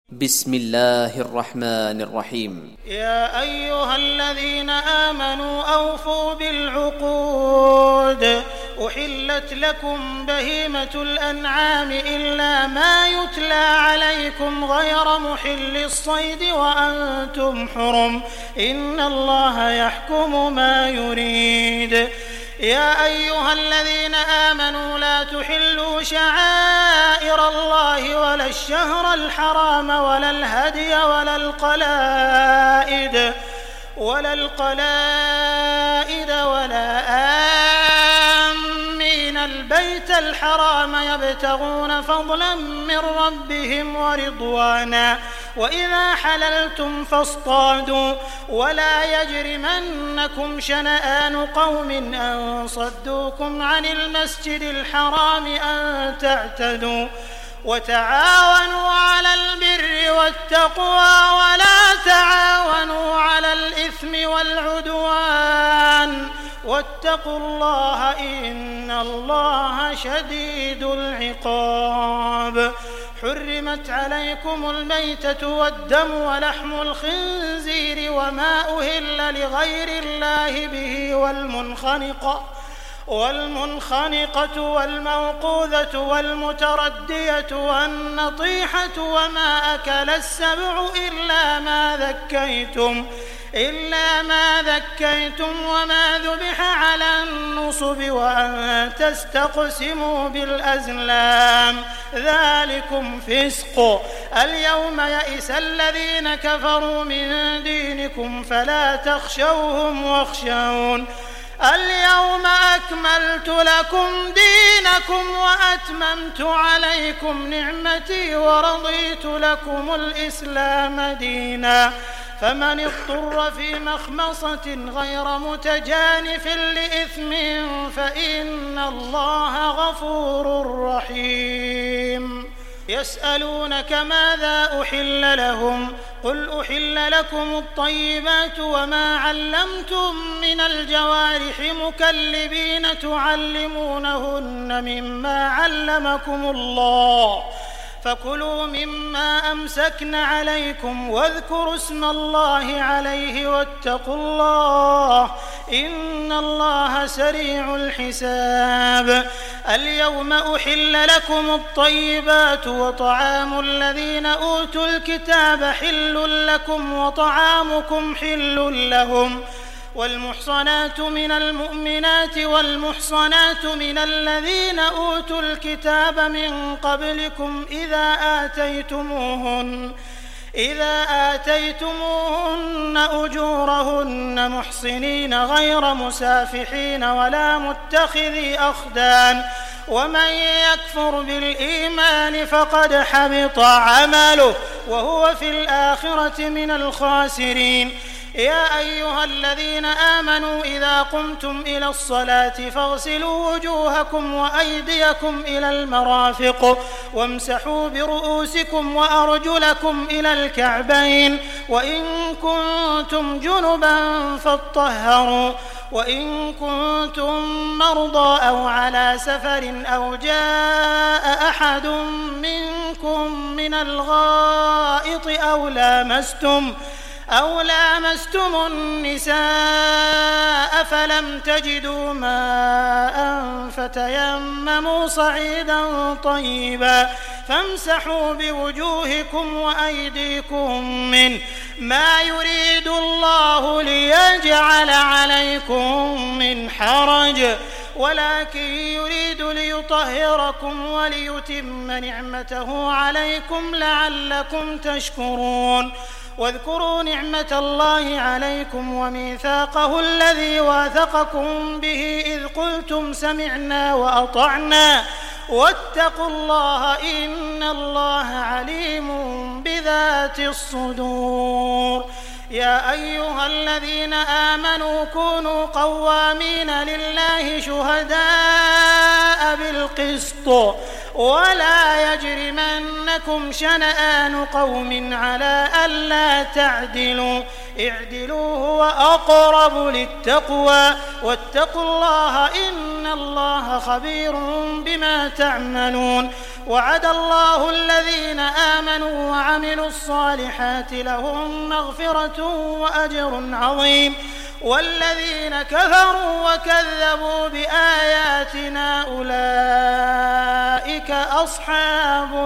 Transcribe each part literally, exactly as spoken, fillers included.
بسم الله الرحمن الرحيم. يا أيها الذين آمنوا أوفوا بالعقود أحلت لكم بهيمة الأنعام إلا ما يتلى عليكم غير محل الصيد وأنتم حرم إن الله يحكم ما يريد. يا أيها الذين آمنوا لا تحلوا شعائر الله ولا الشهر الحرام ولا الهدي ولا القلائد ولا القلائد ولا آمين البيت الحرام يبتغون فضلا من ربهم ورضوانا وإذا حللتم فاصطادوا ولا يجرمنكم شنآن قوم أن صدوكم عن المسجد الحرام أن تعتدوا وتعاونوا على البر والتقوى ولا تعاونوا على الإثم والعدوان واتقوا الله إن الله شديد العقاب. حرمت عليكم الميتة والدم ولحم الخنزير وما أهل لغير الله به والمنخنقة والمنخنقة والموقوذة والمتردية والنطيحة وما أكل السبع إلا ما ذكيتم إلا ما ذكيتم وما ذبح على النصب وأن تستقسموا بالأزلام ذلكم فسق. اليوم يئس الذين كفروا من دينكم فلا تخشوهم واخشون اليوم أكملت لكم دينكم وأتممت عليكم نعمتي ورضيت لكم الإسلام دينا فمن اضطر في مخمصة غير متجانف لإثم فإن الله غفور رحيم. يسألونك ماذا أحل لهم قل أحل لكم الطيبات وما علمتم من الجوارح مكلبين تعلمونهن مما علمكم الله فكلوا مما أمسكن عليكم واذكروا اسم الله عليه واتقوا الله إن الله سريع الحساب. اليوم أحل لكم الطيبات وطعام الذين أوتوا الكتاب حل لكم وطعامكم حل لهم والمحصنات من المؤمنات والمحصنات من الذين أوتوا الكتاب من قبلكم إذا آتيتموهن إذا آتيتموهن أجورهن محصنين غير مسافحين ولا متخذي أخدان ومن يكفر بالإيمان فقد حبط عمله وهو في الآخرة من الخاسرين. يا أيها الذين آمنوا إذا قمتم إلى الصلاة فاغسلوا وجوهكم وأيديكم إلى المرافق وامسحوا برؤوسكم وأرجلكم إلى الكعبين وإن كنتم جنبا فاطهروا وإن كنتم مرضى أو على سفر أو جاء أحد منكم من الغائط أو لامستم أو لامستم النساء فلم تجدوا ماء فتيمموا صعيدا طيبا فامسحوا بوجوهكم وأيديكم منه ما يريد الله ليجعل عليكم من حرج ولكن يريد ليطهركم وليتم نعمته عليكم لعلكم تشكرون. واذكروا نعمة الله عليكم وميثاقه الذي واثقكم به إذ قلتم سمعنا وأطعنا واتقوا الله إن الله عليم بذات الصدور. يا أيها الذين آمنوا كونوا قوامين لله شهداء بالقسط ولا يجرمنكم شنآن قوم على ألا تعدلوا اعدلوا هو أقرب للتقوى واتقوا الله إن الله خبير بما تعملون. وعد الله الذين آمنوا وعملوا الصالحات لهم مغفرة وأجر عظيم والذين كفروا وكذبوا بآياتنا أولئك أصحاب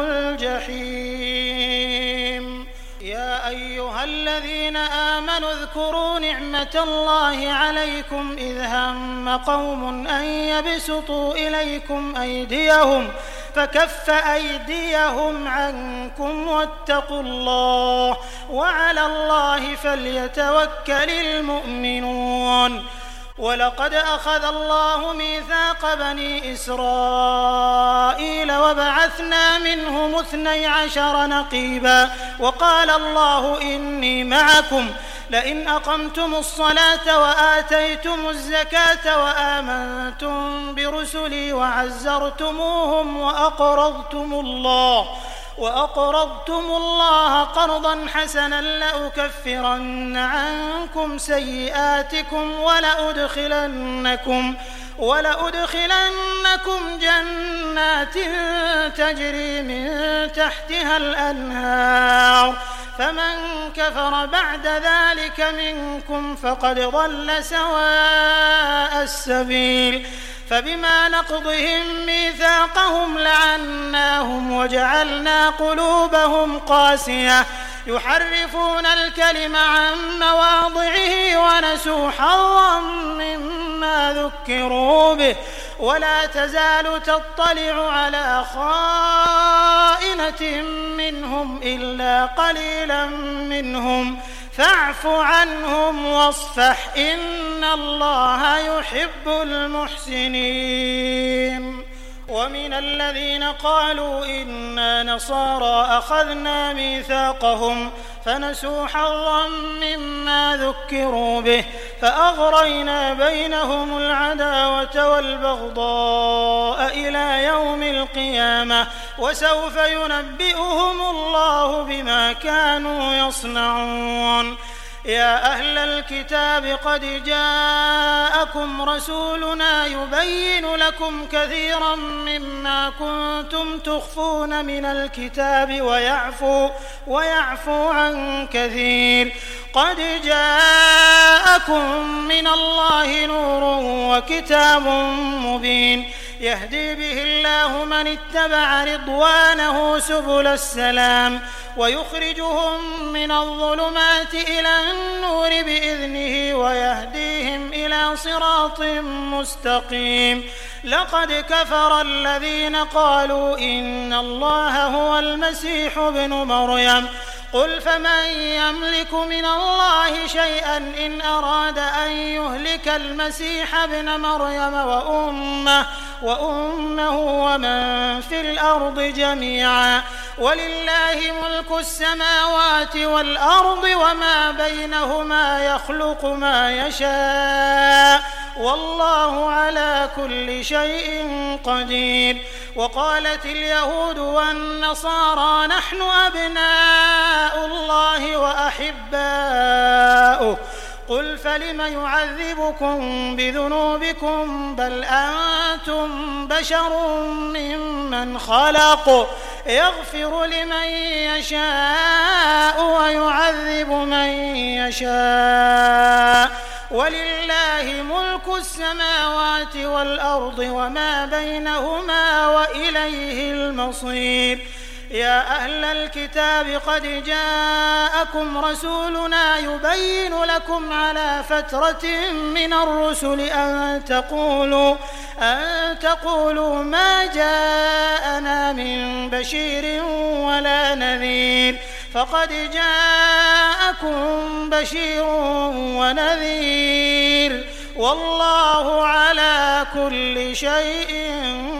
الجحيم. يا أيها الذين آمنوا اذكروا نعمة الله عليكم إذ هم قوم أن يبسطوا إليكم أيديهم فكف أيديهم عنكم واتقوا الله وعلى الله فليتوكل المؤمنون. ولقد أخذ الله ميثاق بني إسرائيل وبعثنا منهم اثني عشر نقيبا وقال الله إني معكم لئن أقمتم الصلاة وآتيتم الزكاة وآمنتم برسلي وعزرتموهم وأقرضتم الله وأقرضتم الله قرضا حسنا لأكفرن عنكم سيئاتكم ولأدخلنكم ولأدخلنكم جنات تجري من تحتها الأنهار فمن كفر بعد ذلك منكم فقد ضل سواء السبيل. فبما نقضهم ميثاقهم لعناهم وجعلنا قلوبهم قاسية يحرفون الكلم عن مواضعه ونسوا حظا مما ذكروا به ولا تزال تطلع على خائنة منهم إلا قليلا منهم فاعف عنهم واصفح إن الله يحب المحسنين. ومن الذين قالوا إنا نصارى أخذنا ميثاقهم فنسوا حظا مما ذكروا به فأغرينا بينهم العداوة والبغضاء إلى يوم القيامة وسوف ينبئهم الله بما كانوا يصنعون. يا أهل الكتاب قد جاءكم رسولنا يبين لكم كثيرا مما كنتم تخفون من الكتاب ويعفو, ويعفو عن كثير. قد جاءكم من الله نور وكتاب مبين يهدي به الله من اتبع رضوانه سبل السلام ويخرجهم من الظلمات إلى النور بإذنه ويهديهم إلى صراط مستقيم. لقد كفر الذين قالوا إن الله هو المسيح ابن مريم قل فمن يملك من الله شيئا إن أراد أن يهلك المسيح ابن مريم وأمه, وأمه ومن في الأرض جميعا ولله ملك السماوات والأرض وما بينهما يخلق ما يشاء والله على كل شيء قدير. وقالت اليهود والنصارى نحن أبناء الله وأحباؤه قل فلم يعذبكم بذنوبكم بل أنتم بشر ممن خلق يغفر لمن يشاء ويعذب من يشاء ولله ملك السماوات والأرض وما بينهما وإليه المصير. يا أهل الكتاب قد جاءكم رسولنا يبين لكم على فترة من الرسل أن تقولوا, أن تقولوا ما جاءنا من بشير ولا نذير فقد جاءكم بشير ونذير والله على كل شيء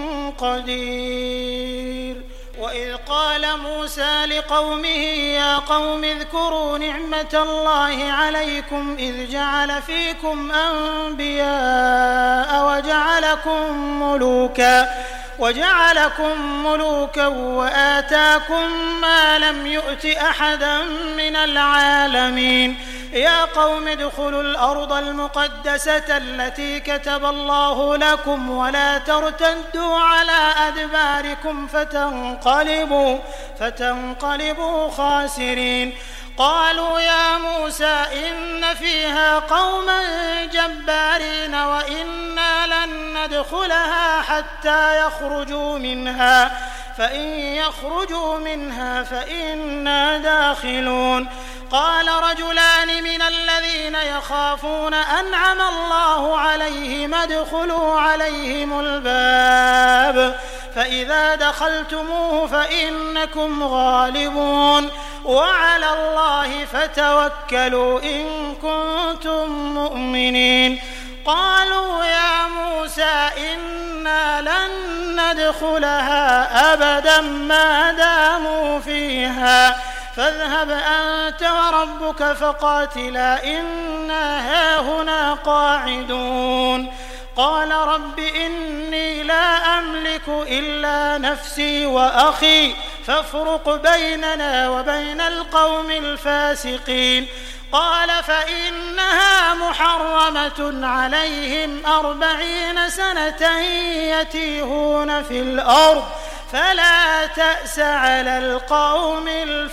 قدير. وإذ قال موسى لقومه يا قوم اذكروا نعمة الله عليكم إذ جعل فيكم أنبياء وجعلكم ملوكا وجعلكم ملوكا وآتاكم ما لم يؤت أحدا من العالمين يا قوم ادخلوا الأرض المقدسة التي كتب الله لكم ولا ترتدوا على أدباركم فتنقلبوا, فتنقلبوا خاسرين. قالوا يا موسى إن فيها قوما جبارين وإنا لن ندخلها حتى يخرجوا منها فإن يخرجوا منها فإنا داخلون. قال رجلان من الذين يخافون أنعم الله عليهم ادخلوا عليهم الباب فإذا دخلتموه فإنكم غالبون وعلى الله فتوكلوا إن كنتم مؤمنين. قالوا يا موسى إنا لن ندخلها أبدا ما داموا فيها فاذهب أنت وربك فقاتلا إنا هاهنا قاعدون. قال رب إني لا أملك إلا نفسي وأخي فافرق بيننا وبين القوم الفاسقين. قال فإنها محرمة عليهم أربعين سنة يتيهون في الأرض فلا تأس على القوم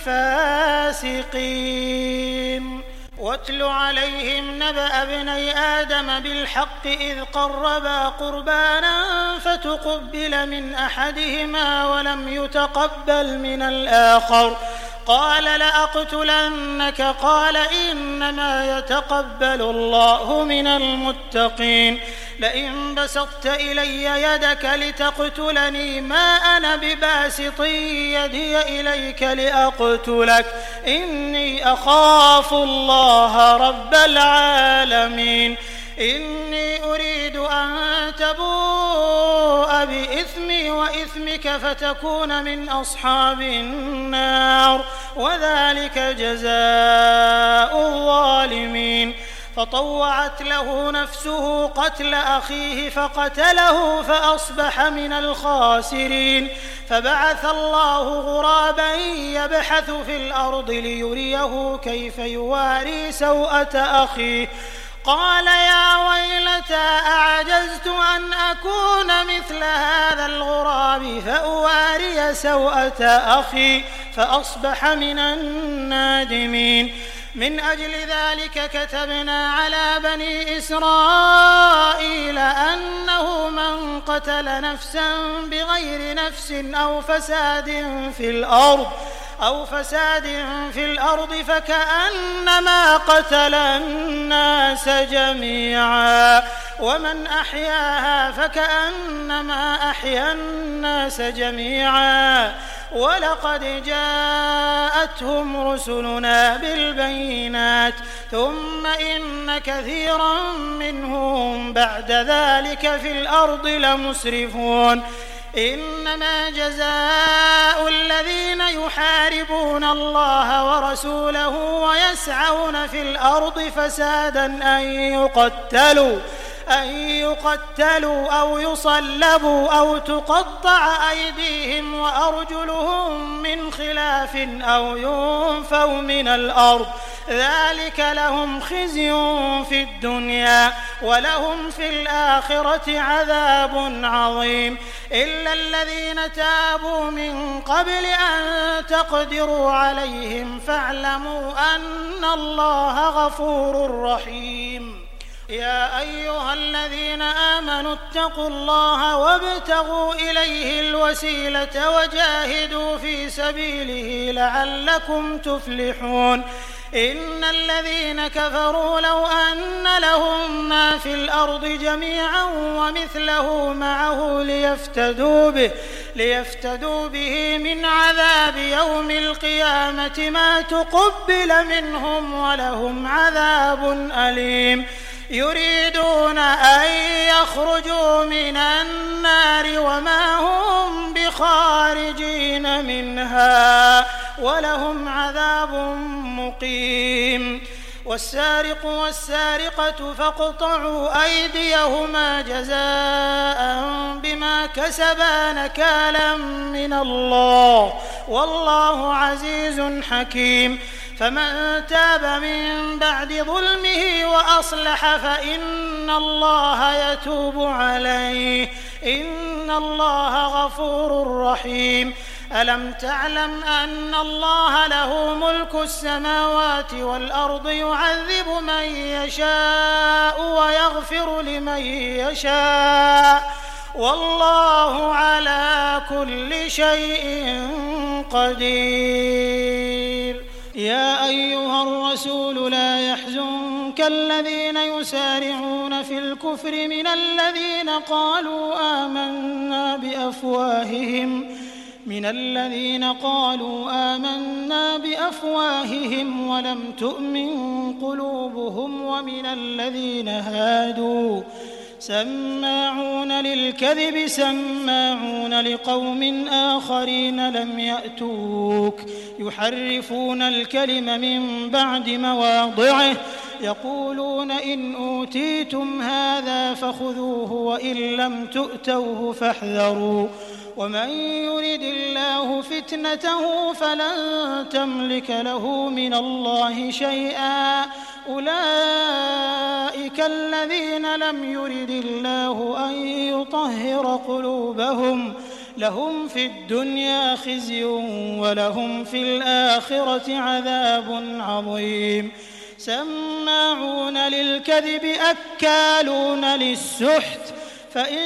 الفاسقين. واتل عليهم نبأ ابني آدم بالحق إذ قربا قربانا فتقبل من أحدهما ولم يتقبل من الآخر قال لأقتلنك قال إنما يتقبل الله من المتقين. لئن بسطت إلي يدك لتقتلني ما أنا بباسط يدي إليك لأقتلك إني أخاف الله رب العالمين. إني أريد أن تبوء بإثمي وإثمك فتكون من أصحاب النار وذلك جزاء الظالمين. فطوعت له نفسه قتل أخيه فقتله فأصبح من الخاسرين. فبعث الله غرابا يبحث في الأرض ليريه كيف يواري سوءة أخيه قال يا ويلتى أعجزت أن أكون مثل هذا الغراب فأواري سوءة أخي فأصبح من النادمين. من أجل ذلك كتبنا على بني إسرائيل أنه من قتل نفسا بغير نفس أو فساد في الأرض أو فساد في الأرض فكأنما قتل الناس جميعا ومن أحياها فكأنما أحيا الناس جميعا ولقد جاءتهم رسلنا بالبينات ثم إن كثيرا منهم بعد ذلك في الأرض لمسرفون. إنما جزاء الذين يحاربون الله ورسوله ويسعون في الأرض فسادا أن يقتلوا أن يقتلوا أو يصلبوا أو تقطع أيديهم وأرجلهم من خلاف أو ينفوا من الأرض ذلك لهم خزي في الدنيا ولهم في الآخرة عذاب عظيم. إلا الذين تابوا من قبل أن تقدروا عليهم فاعلموا أن الله غفور رحيم. يا أيها الذين آمنوا اتقوا الله وابتغوا إليه الوسيلة وجاهدوا في سبيله لعلكم تفلحون. إن الذين كفروا لو أن لهم ما في الأرض جميعا ومثله معه ليفتدوا به, ليفتدوا به من عذاب يوم القيامة ما تقبل منهم ولهم عذاب أليم. يريدون أن يخرجوا من النار وما هم بخارجين منها ولهم عذاب مقيم. والسارق والسارقة فاقطعوا أيديهما جزاء بما كسبا نكالا من الله والله عزيز حكيم فمن تاب من بعد ظلمه وأصلح فإن الله يتوب عليه إن الله غفور رحيم ألم تعلم أن الله له ملك السماوات والأرض يعذب من يشاء ويغفر لمن يشاء والله على كل شيء قدير يا أيها الرسول لا يحزنك الذين يسارعون في الكفر من الذين قالوا آمنا بأفواههم من الذين قالوا آمنا بأفواههم ولم تؤمن قلوبهم ومن الذين هادوا سماعون للكذب سماعون لقوم آخرين لم يأتوك يحرفون الكلم من بعد مواضعه يقولون إن أوتيتم هذا فخذوه وإن لم تؤتوه فاحذروا ومن يرد الله فتنته فلن تملك له من الله شيئا أولئك الذين لم يرد الله أن يطهر قلوبهم لهم في الدنيا خزي ولهم في الآخرة عذاب عظيم سماعون للكذب أكالون للسحت فإن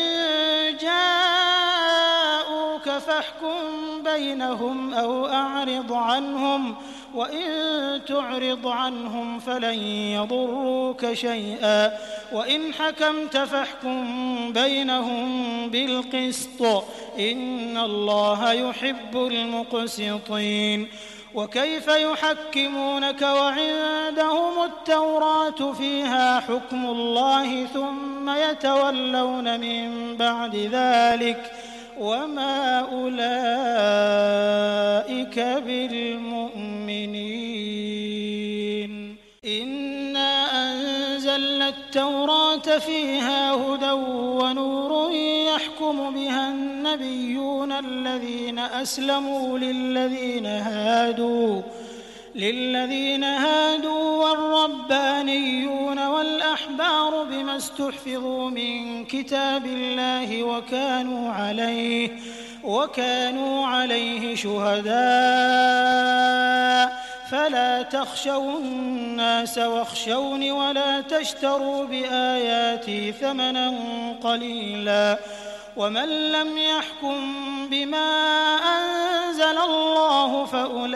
جاءوك فاحكم بينهم أو أعرض عنهم وإن تعرض عنهم فلن يضروك شيئا وإن حكمت فاحكم بينهم بالقسط إن الله يحب المقسطين وكيف يحكمونك وعندهم التوراة فيها حكم الله ثم يتولون من بعد ذلك وما أولئك بالمؤمنين إنا أنزلنا التوراة فيها هدى ونور يحكم بها النبيون الذين أسلموا للذين هادوا للذين هادوا والربانيون والأحبار بما استحفظوا من كتاب الله وكانوا عليه وكانوا عليه شهداء فلا تخشوا الناس واخشوني ولا تشتروا بآياتي ثمنا قليلا ومن لم يحكم بما أنزل الله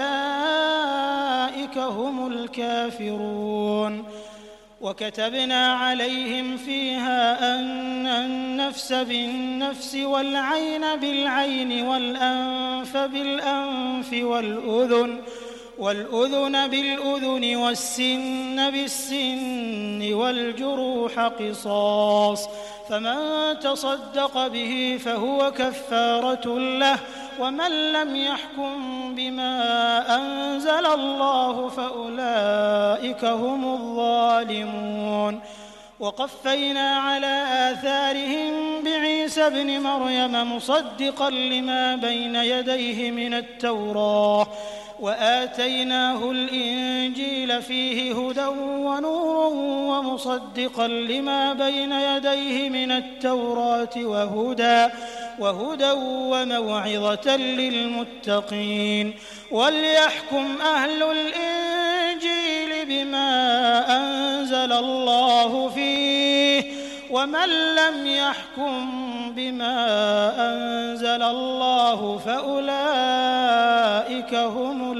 فأولئك هم الكافرون وكتبنا عليهم فيها أن النفس بالنفس والعين بالعين والأنف بالأنف والأذن والأذن بالأذن والسن بالسن والجروح قصاص فمن تصدق به فهو كفارة له ومن لم يحكم بما أنزل الله فأولئك هم الظالمون وقفينا على آثارهم بعيسى ابن مريم مصدقا لما بين يديه من التوراة وآتيناه الإنجيل فيه هدى ونور ومصدقا لما بين يديه من التوراة وهدى وهدى وموعظة للمتقين وليحكم أهل الإنجيل بما أنزل الله فيه ومن لم يحكم بما أنزل الله فأولئك هم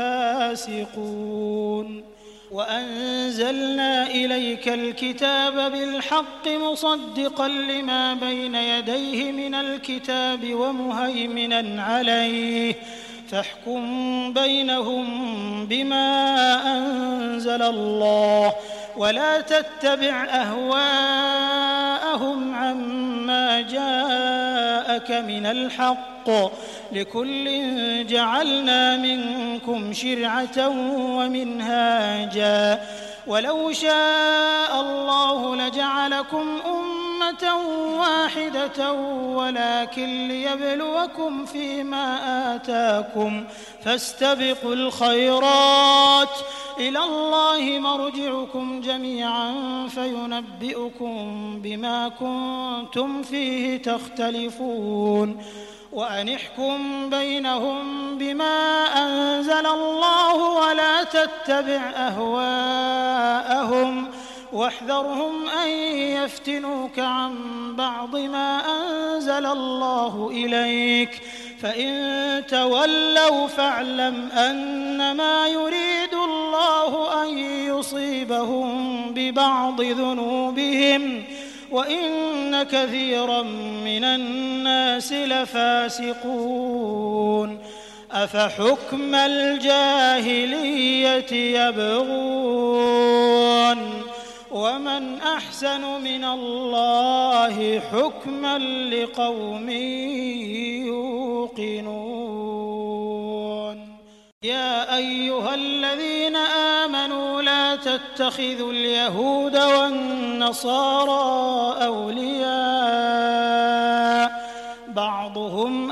الفاسقون وأنزلنا إليك الكتاب بالحق مصدقا لما بين يديه من الكتاب ومهيمنا عليه فاحكم بينهم بما أنزل الله ولا تتبع أهواءهم عما جاءك من الحق لكل جعلنا منكم شرعة ومنهاجا ولو شاء الله لجعلكم أمة واحدة ولكن ليبلوكم فيما آتاكم فاستبقوا الخيرات إلى الله مرجعكم جميعا فينبئكم بما كنتم فيه تختلفون وأن احكم بينهم بما أنزل الله ولا تتبع أهواءهم واحذرهم أن يفتنوك عن بعض ما أنزل الله إليك فإن تولوا فاعلم أنما يريد الله أن يصيبهم ببعض ذنوبهم وإن كثيرا من الناس لفاسقون أفحكم الجاهلية يبغون ومن أحسن من الله حكما لقوم يوقنون يا أيها الذين آمنوا لا تتخذوا اليهود والنصارى أولياء بعضهم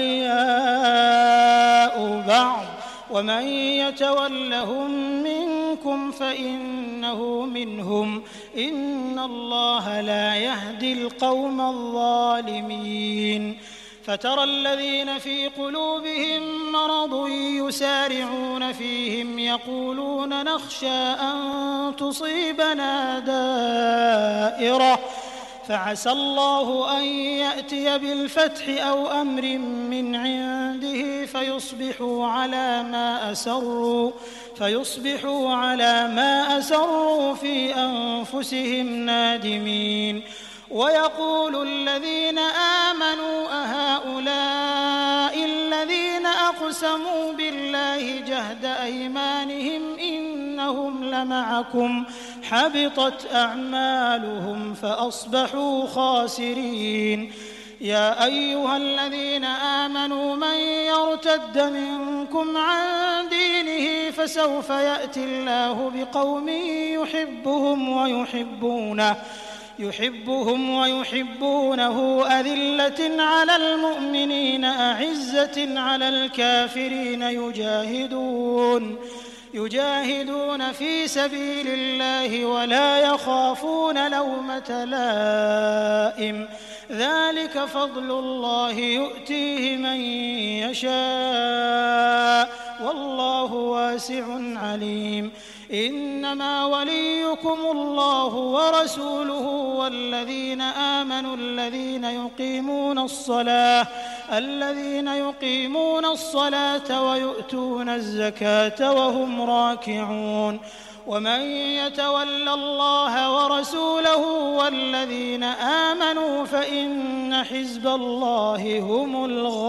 أولياء بعض ومن يتولهم منكم فإنه منهم إن الله لا يهدي القوم الظالمين فترى الذين في قلوبهم مرض يسارعون فيهم يقولون نخشى أن تصيبنا دائرة فعسى الله أن يأتي بالفتح أو أمر من عنده فيصبحوا على ما أسروا فيصبحوا على ما أسروا في أنفسهم نادمين ويقول الذين آمنوا أهؤلاء الذين أقسموا بالله جهد أيمانهم إنهم لمعكم حبطت أعمالهم فأصبحوا خاسرين يا أيها الذين آمنوا من يرتد منكم عن دينه فسوف يأتي الله بقوم يحبهم ويحبونه يحبهم ويحبونه أذلة على المؤمنين أعزة على الكافرين يجاهدون يجاهدون في سبيل الله ولا يخافون لومة لائم ذلك فضل الله يؤتيه من يشاء والله واسع عليم إنما وليكم الله ورسوله والذين آمنوا الذين يقيمون الصلاة الذين يقيمون الصلاة ويؤتون الزكاة وهم راكعون ومن يتول الله ورسوله والذين آمنوا فإن حزب الله هم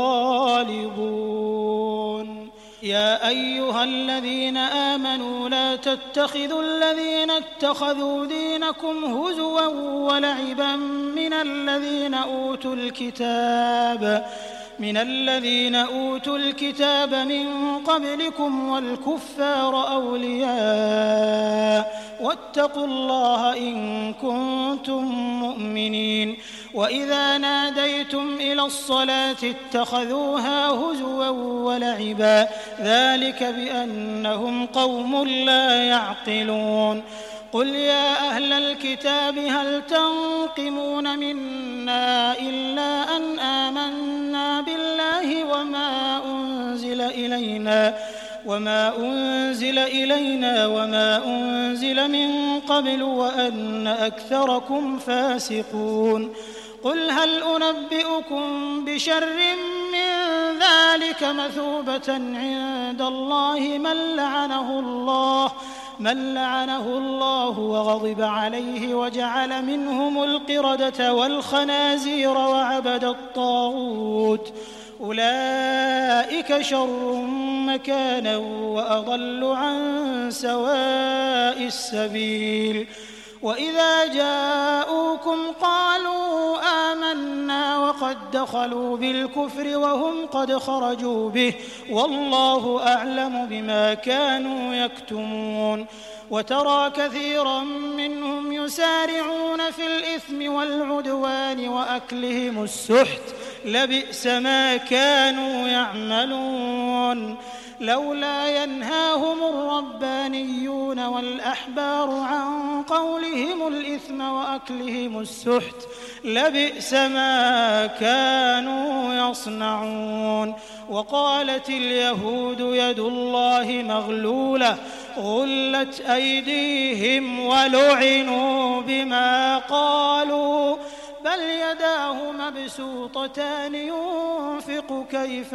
الغالبون يا أيها الذين آمنوا لا تتخذوا الذين اتخذوا دينكم هزوا ولعبا من الذين أوتوا الكتاب من الذين أوتوا الكتاب من قبلكم والكفار أولياء واتقوا الله إن كنتم مؤمنين وإذا ناديتم إلى الصلاة اتخذوها هزوا ولعبا ذلك بأنهم قوم لا يعقلون قل يا أهل الكتاب هل تنقمون منا إلا أن آمنا بالله وما أنزل إلينا وما أنزل إلينا وما أنزل من قبل وأن أكثركم فاسقون قل هل أنبئكم بشر من ذلك مثوبة عند الله من لعنه الله من لعنه الله وغضب عليه وجعل منهم القردة والخنازير وعبد الطاغوت أولئك شر مكانا وأضل عن سواء السبيل وإذا جاءوكم قالوا آمنا وقد دخلوا بالكفر وهم قد خرجوا به والله أعلم بما كانوا يكتمون وترى كثيرا منهم يسارعون في الإثم والعدوان وأكلهم السحت لبئس ما كانوا يعملون لولا ينهاهم الربانيون والأحبار عن قولهم الإثم وأكلهم السحت لبئس ما كانوا يصنعون وقالت اليهود يد الله مغلولة غلت أيديهم ولعنوا بما قالوا بل يداه مبسوطتان ينفق كيف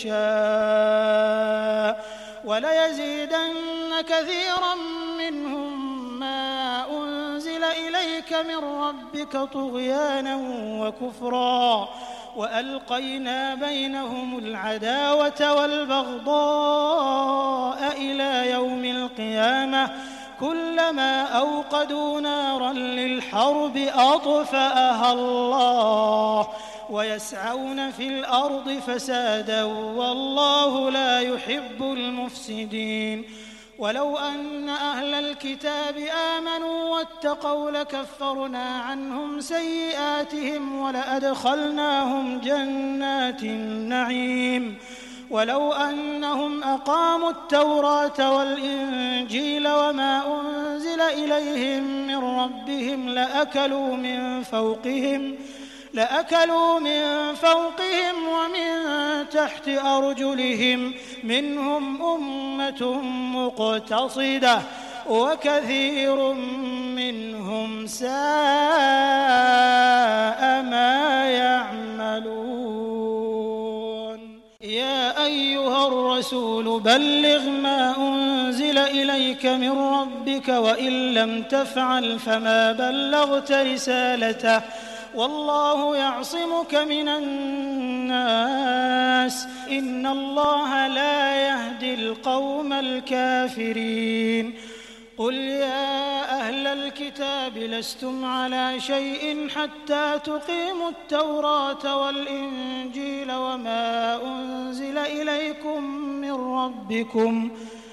يشاء وليزيدن كثيرا منهم ما أنزل إليك من ربك طغيانا وكفرا وألقينا بينهم العداوة والبغضاء إلى يوم القيامة كلما أوقدوا نارا للحرب أطفأها الله ويسعون في الأرض فسادا والله لا يحب المفسدين ولو أن أهل الكتاب آمنوا واتقوا لكفرنا عنهم سيئاتهم ولأدخلناهم جنات النعيم ولو أنهم أقاموا التوراة والإنجيل وما أنزل إليهم من ربهم لأكلوا من فوقهم لأكلوا من فوقهم ومن تحت أرجلهم منهم أمة مقتصدة وكثير منهم ساء ما يعملون يا أيها الرسول بلغ ما أنزل إليك من ربك وإن لم تفعل فما بلغت رسالته والله يعصمك من الناس إن الله لا يهدي القوم الكافرين قل يا أهل الكتاب لستم على شيء حتى تقيموا التوراة والإنجيل وما أنزل إليكم من ربكم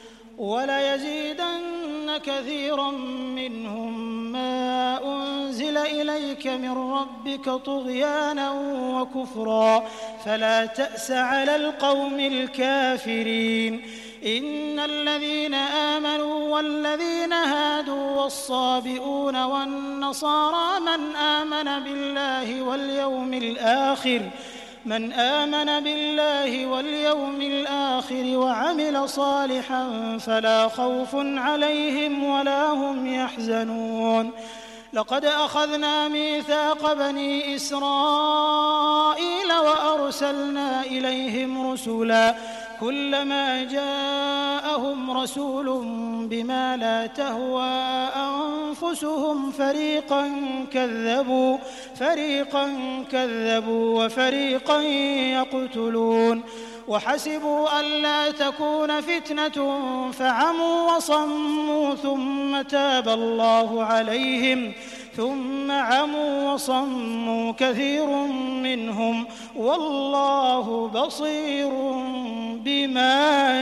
وليزيدن كثيرا منهم ما أنزل إليك من ربك طغيانا وكفرا فلا تأس على القوم الكافرين إن الذين آمنوا والذين هادوا والصابئون والنصارى من آمن بالله واليوم الآخر من آمن بالله واليوم الآخر وعمل صالحا فلا خوف عليهم ولا هم يحزنون لقد أخذنا ميثاق بني إسرائيل وأرسلنا إليهم رسلا كلما جاءهم رسول بما لا تهوى أنفسهم فريقا كذبوا فريقا كذبوا وفريقا يقتلون وحسبوا ألا تكون فتنة فعموا وصموا ثم تاب الله عليهم ثم عموا وصموا كثير منهم والله بصير بما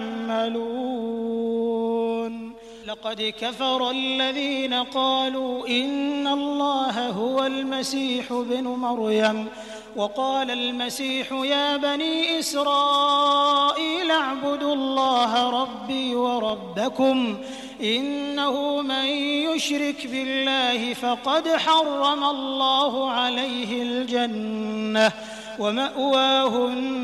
يعملون لقد كفر الذين قالوا إن الله هو المسيح ابن مريم وقال المسيح يا بني إسرائيل اعبدوا الله ربي وربكم إنه من يشرك بالله فقد حرم الله عليه الجنة ومأواه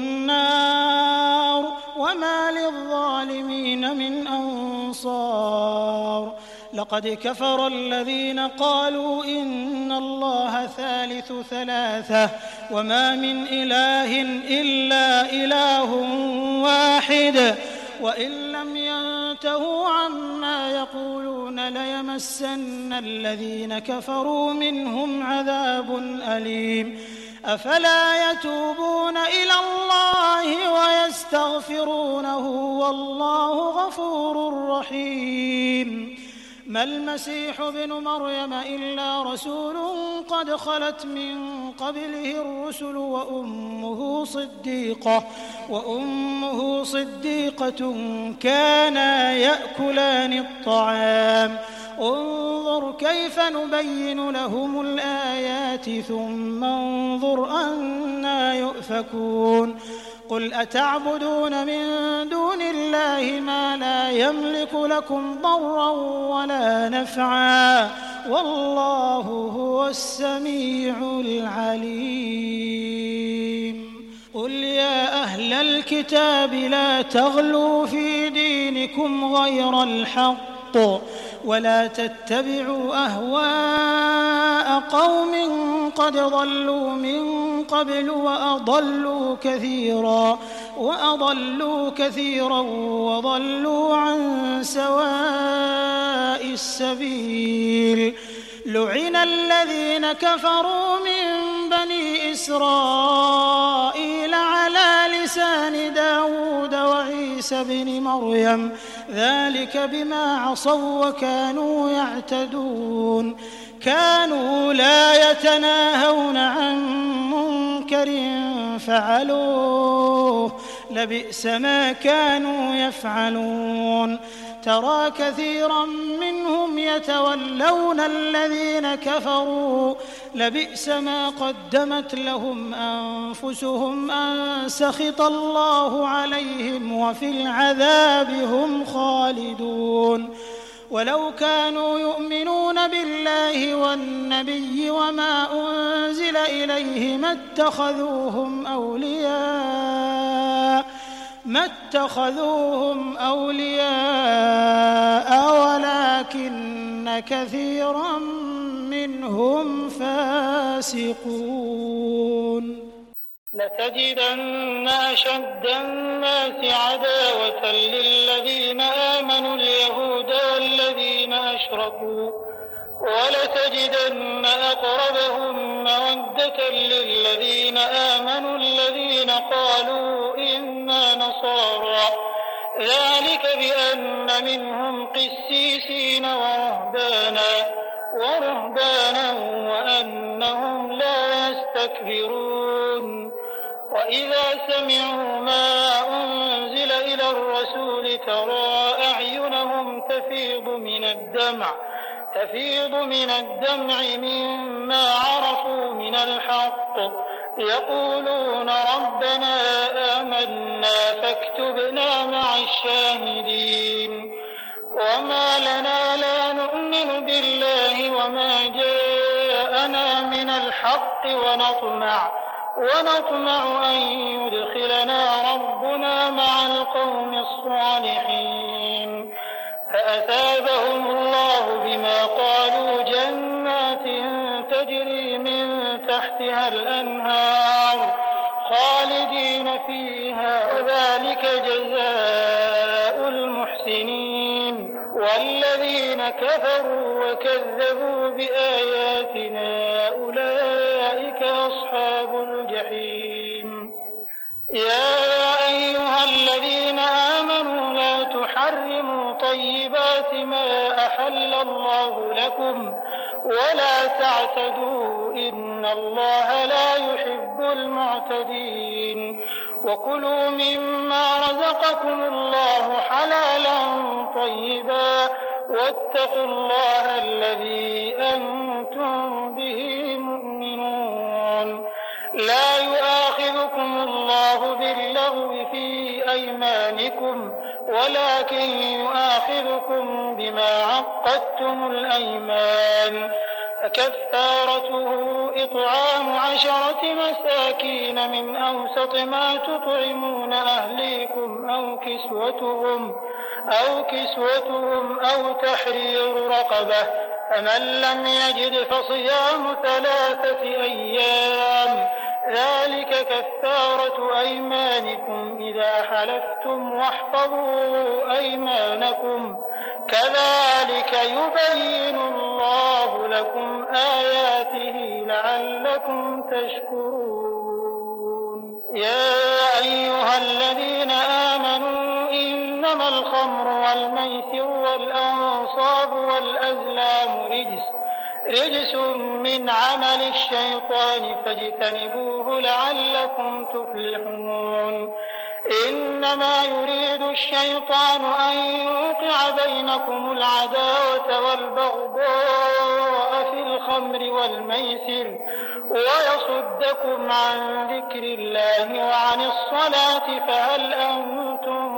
النار وما للظالمين من أنصار لقد كفر الذين قالوا إن الله ثالث ثلاثة وما من إله إلا إله واحد وإن لم ينتهوا عما يقولون ليمسن الذين كفروا منهم عذاب أليم أفلا يتوبون إلى الله ويستغفرونه والله غفور رحيم ما المسيح ابن مريم إلا رسول قد خلت من قبله الرسل وأمه صديقة وأمه صديقة كانا يأكلان الطعام انظر كيف نبين لهم الآيات ثم انظر أنى يؤفكون قل أتعبدون من دون الله ما لا يملك لكم ضرا ولا نفعا والله هو السميع العليم قل يا أهل الكتاب لا تغلوا في دينكم غير الحق ولا تتبعوا أهواء قوم قد ضلوا من قبل وأضلوا كثيرا وأضلوا كثيرا وضلوا عن سواء السبيل لعن الذين كفروا من بني إسرائيل على لسان داود وعيسى بن مريم ذلك بما عصوا وكانوا يعتدون كانوا لا يتناهون عن منكر فعلوه لبئس ما كانوا يفعلون ترى كثيرا منهم يتولون الذين كفروا لبئس ما قدمت لهم أنفسهم أن سخط الله عليهم وفي العذاب هم خالدون ولو كانوا يؤمنون بالله والنبي وما أنزل إليه ما اتخذوهم أولياء ما اتخذوهم أولياء ولكن كثيرا منهم فاسقون لتجدن أشد الناس عداوة للذين آمنوا اليهود والذين أشركوا ولتجدن أقربهم مودة للذين آمنوا الذين قالوا إنا نصارى ذلك بأن منهم قسيسين ورهبانا ورهبانا وأنهم لا يستكبرون وإذا سمعوا ما أنزل إلى الرسول ترى أعينهم تفيض من الدمع تفيض من الدمع مما عرفوا من الحق يقولون ربنا آمنا فاكتبنا مع الشاهدين وما لنا لا نؤمن بالله وما جاءنا من الحق ونطمع ونطمع أن يدخلنا ربنا مع القوم الصالحين فأثابهم الله بما قالوا جنات تجري من تحتها الأنهار خالدين فيها وذلك جزاء المحسنين والذين كفروا وكذبوا بآياتنا أولئك أصحاب الجحيم يا أيها الذين آمنوا لا تحرموا طيبات ما أحل الله لكم ولا تعتدوا إن الله لا يحب المعتدين وكلوا مما رزقكم الله حلالا طيبا واتقوا الله الذي أنتم به مؤمنون لا يؤاخذكم الله باللغو في أيمانكم ولكن يؤاخذكم بما عقدتم الأيمان فكفارته إطعام عشرة مساكين من أوسط ما تطعمون أهليكم أو كسوتهم أو كسوتهم أو تحرير رقبة فمن لم يجد فصيام ثلاثة أيام ذلك كفارة أيمانكم إذا حلفتم واحفظوا أيمانكم كذلك يبين الله لكم آياته لعلكم تشكرون يا أيها الذين آمنوا إن إنما الخمر والميسر والأنصاب والأزلام رجس رجس من عمل الشيطان فاجتنبوه لعلكم تفلحون إنما يريد الشيطان أن يوقع بينكم العداوة والبغضاء في الخمر والميسر ويصدكم عن ذكر الله وعن الصلاة فهل أنتم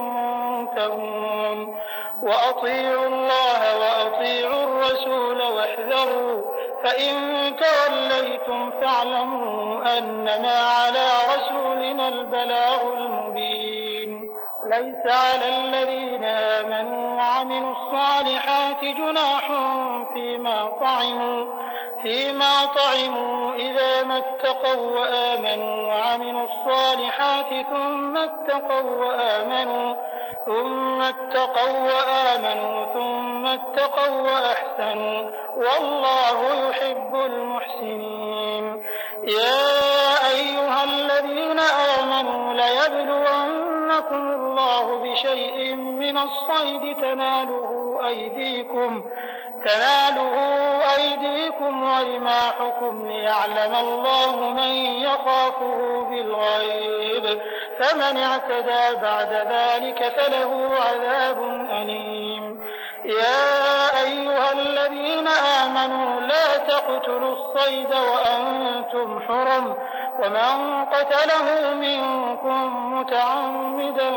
منتهون وأطيعوا الله وأطيعوا الرسول واحذروا فإن توليتم فاعلموا أنما على رسولنا البلاغ المبين ليس على الذين آمنوا وعملوا الصالحات جناح فيما طعموا فيما طعموا إذا ما اتقوا وآمنوا وعملوا الصالحات ثم اتقوا وآمنوا ثم اتقوا وآمنوا ثم اتقوا وأحسنوا والله يحب المحسنين يا أيها الذين آمنوا ليبلونكم الله بشيء من الصيد تناله أيديكم تناله أيديكم ورماحكم ليعلم الله من يخافه بالغيب فمن اعتدى بعد ذلك فله عذاب أليم يا أيها الذين آمنوا لا تقتلوا الصيد وأنتم حرم ومن قتله منكم متعمدا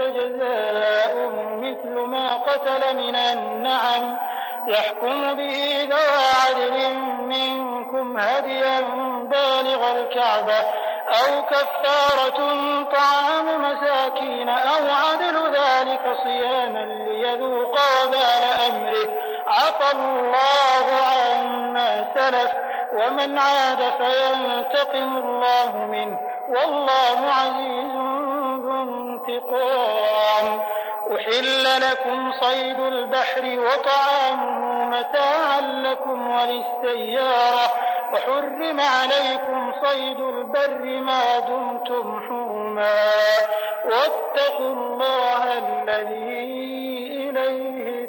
فجزاء مثل ما قتل من النعم يحكم به ذوى عدل منكم هديا بالغ الكعبة أو كفارة طعام مساكين أو عدل ذلك صياما ليذوق وبال أمره عفى الله عما سلف ومن عاد فينتقم الله منه والله عزيز ذو انتقام أحل لكم صيد البحر وطعامه متاعا لكم وللسيارة وحرم عليكم صيد البر ما دمتم حرما واتقوا الله الذي إليه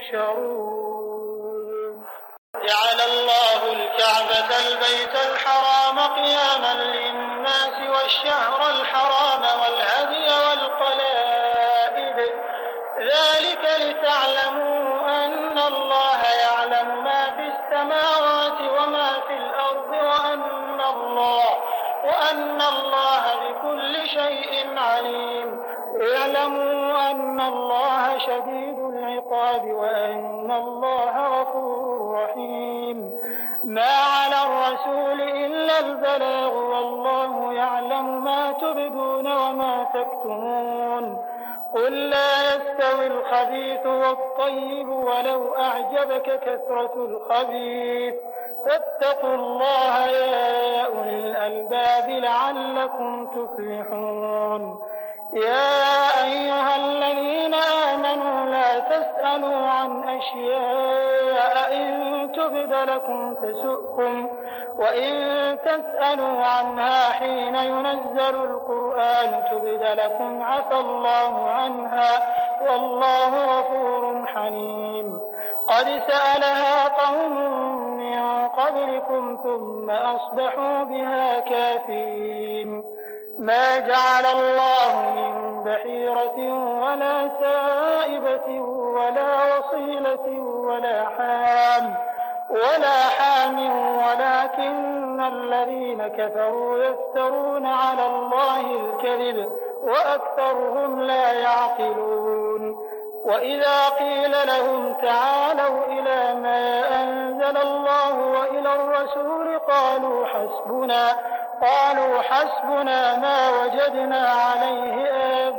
تحشرون جعل الله الكعبة البيت الحرام قياما للناس والشهر الحرام والهدي والقلائد ذلك لتعلموا أن الله يعلم ما في السماوات وما في الأرض وأن الله وأن الله بكل شيء عليم اعلموا أن الله شديد العقاب وأن الله غفور رحيم ما على الرسول إلا البلاغ والله يعلم ما تبدون وما تكتمون قل لا يستوي الخبيث والطيب ولو أعجبك كثرة الخبيث فاتقوا الله يا أولي الألباب لعلكم تفلحون يا أيها الذين آمنوا لا تسألوا عن أشياء إن تبد لكم تسؤكم وإن تسألوا عنها حين ينزل القرآن تبد لكم عفى الله عنها والله غفور حليم قد سألها قوم من قبلكم ثم أصبحوا بها كافرين ما جعل الله من بحيرة ولا سائبة ولا وصيلة ولا حام ولا حام ولكن الذين كفروا يفترون على الله الكذب وأكثرهم لا يعقلون وإذا قيل لهم تعالوا إلى ما أنزل الله وإلى الرسول قالوا حسبنا قالوا حسبنا ما وجدنا عليه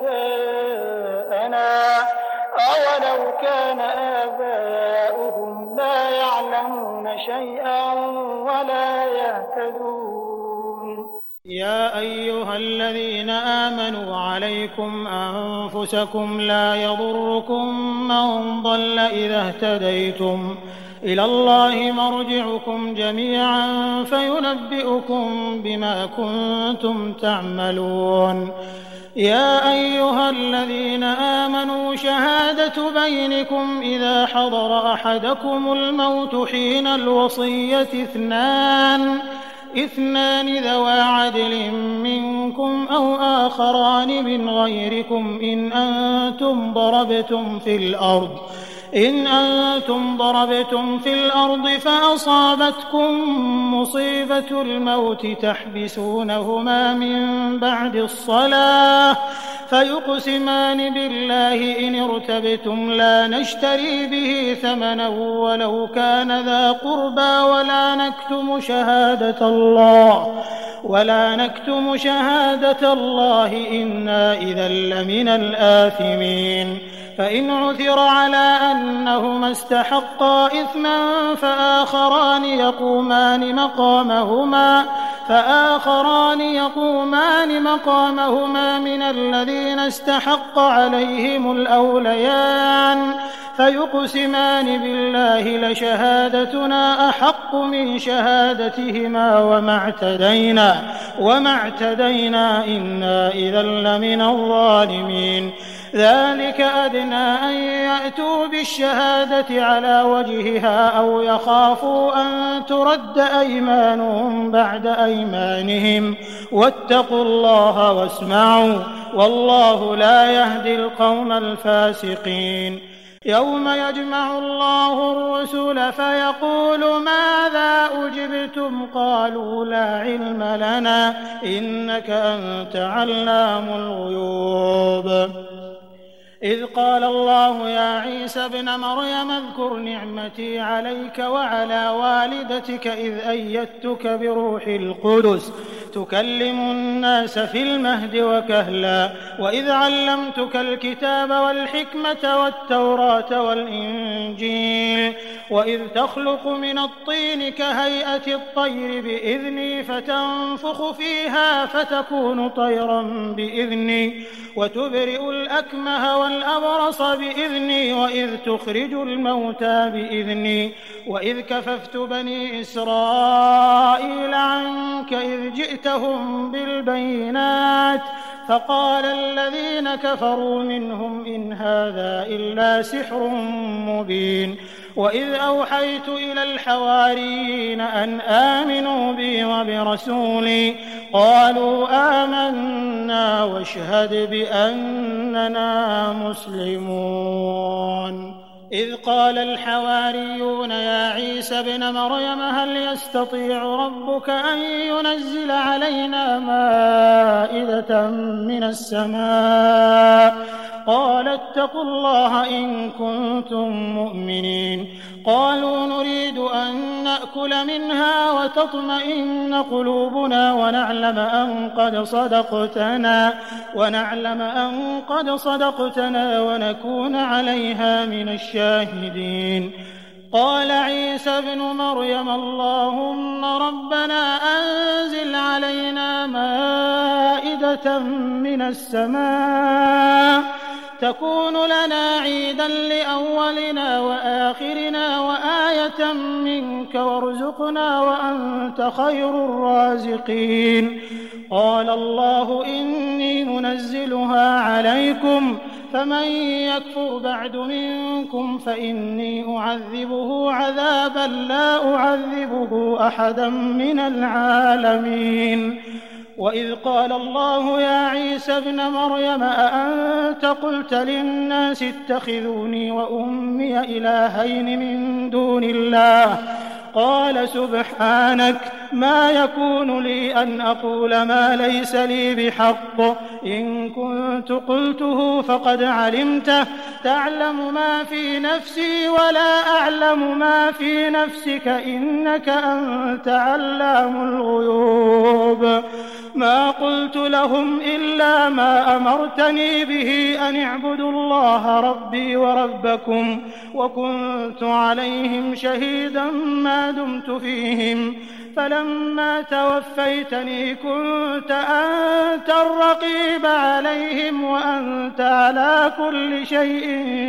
آباءنا أولو كان آباؤهم لا يعلمون شيئا ولا يهتدون يا أيها الذين آمنوا عليكم أنفسكم لا يضركم من ضل إذا اهتديتم إلى الله مرجعكم جميعا فينبئكم بما كنتم تعملون يا أيها الذين آمنوا شهادة بينكم إذا حضر أحدكم الموت حين الوصية اثنان اثنان ذوى عدل منكم أو آخران من غيركم إن أنتم ضربتم في الأرض إن أنتم ضربتم في الأرض فأصابتكم مصيبة الموت تحبسونهما من بعد الصلاة فيقسمان بالله إن ارتبتم لا نشتري به ثمنا ولو كان ذا قربى ولا نكتم شهادة الله ولا نكتم شهادة الله إنا إذا لمن الآثمين فإن عثر على أنهما استحقا إثما فآخران يقومان مقامهما فآخران يقومان مقامهما من الذين استحق عليهم الأوليان فيقسمان بالله لشهادتنا أحق من شهادتهما وما اعتدينا وما اعتدينا إنا إذا لمن الظالمين ذلك أدنى أن يأتوا بالشهادة على وجهها أو يخافوا أن ترد أيمانهم بعد أيمانهم واتقوا الله واسمعوا والله لا يهدي القوم الفاسقين يوم يجمع الله الرسل فيقول ماذا أجبتم قالوا لا علم لنا إنك أنت علام الغيوب إذ قال الله يا عيسى ابن مريم اذكر نعمتي عليك وعلى والدتك إذ أيدتك بروح القدس تكلم الناس في المهد وكهلا وإذ علمتك الكتاب والحكمة والتوراة والإنجيل وإذ تخلق من الطين كهيئة الطير بإذني فتنفخ فيها فتكون طيرا بإذني وتبرئ الأكمه والأبرص بإذني وإذ تخرج الموتى بإذني وإذ كففت بني إسرائيل عنك إذ جئتهم بالبينات فقال الذين كفروا منهم إن هذا إلا سحر مبين وإذ أوحيت إلى الحواريين أن آمنوا بي وبرسولي قالوا آمنا واشهد بأننا مسلمون إذ قال الحواريون يا عيسى ابن مريم هل يستطيع ربك أن ينزل علينا مائدة من السماء قال اتقوا الله إن كنتم مؤمنين قالوا نريد أن نأكل منها وتطمئن قلوبنا ونعلم أن قد صدقتنا ونعلم أن قد صدقتنا ونكون عليها من الشاهدين قال عيسى ابن مريم اللهم ربنا أنزل علينا مائدة من السماء تكون لنا عيدا لأولنا وآخرنا وآية منك وارزقنا وأنت خير الرازقين قال الله إني منزلها عليكم فمن يكفر بعد منكم فإني أعذبه عذابا لا أعذبه أحدا من العالمين وإذ قال الله يا عيسى ابن مريم أأنت قلت للناس اتخذوني وأمي إلهين من دون الله قال سبحانك ما يكون لي أن أقول ما ليس لي بحق إن كنت قلته فقد علمته تعلم ما في نفسي ولا أعلم ما في نفسك إنك أنت علام الغيوب ما قلت لهم إلا ما أمرتني به أن اعبدوا الله ربي وربكم وكنت عليهم شهيدا ما دمت فيهم فلما توفيتني كنت أنت الرقيب عليهم وأنت على كل شيء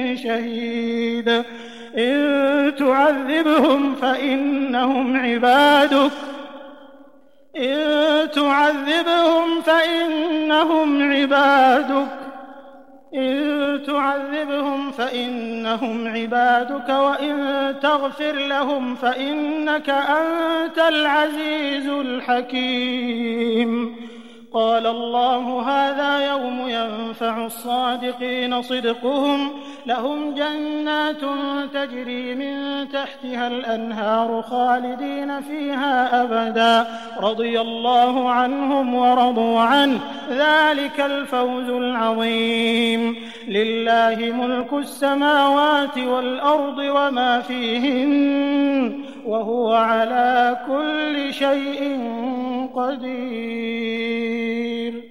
شهيد إن تعذبهم فإنهم عبادك إن تعذبهم فإنهم عبادك إن تعذبهم فإنهم عبادك وإن تغفر لهم فإنك أنت العزيز الحكيم. قال الله هذا يوم ينفع الصادقين صدقهم لهم جنات تجري من تحتها الأنهار خالدين فيها أبدا رضي الله عنهم ورضوا عنه ذلك الفوز العظيم. لله ملك السماوات والأرض وما فيهن وهو على كل شيء قدير.